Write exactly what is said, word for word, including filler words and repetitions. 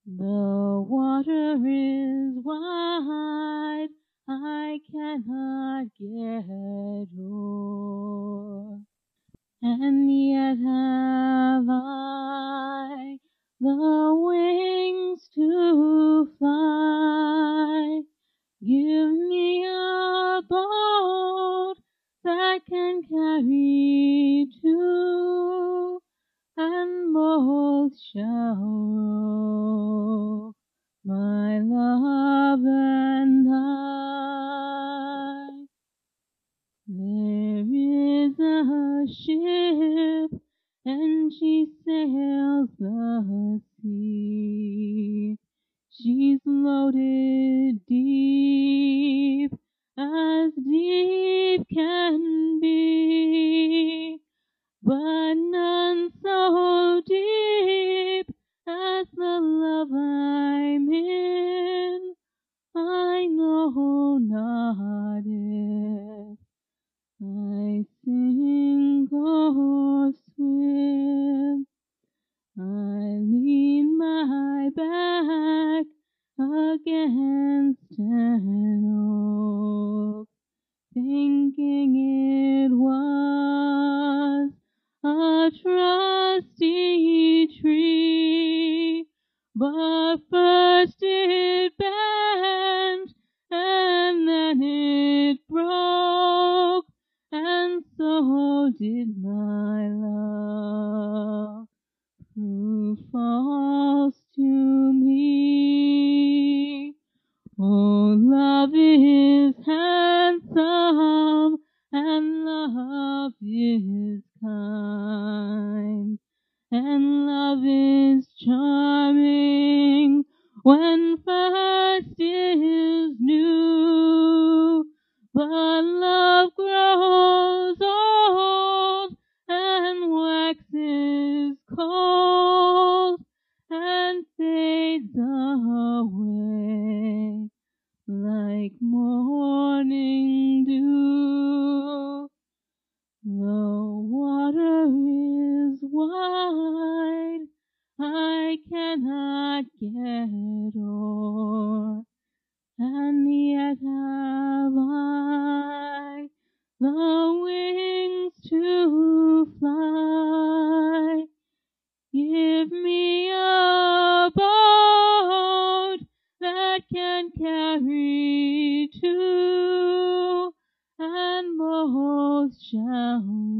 The water is wide, I cannot get o'er, and yet have I the wings to fly. Give me a boat that can carry two, and both shall row, my love and I. There is a ship, and she sails the sea. She's loaded deep, as deep can be, but none so deep as the love I'm in. I know not if I sink or swim. I lean my back against an oak, thinking it was a trusty tree, but first it bent and then it broke, and so did my love prove false to me. Oh, love is handsome, and love is kind, and love is charming when first is new, but love grows old and waxes cold and fades away like morning dew. The water is wide, I cannot get o'er, and yet have I the wings to fly. Give me a boat that can carry two, and both shall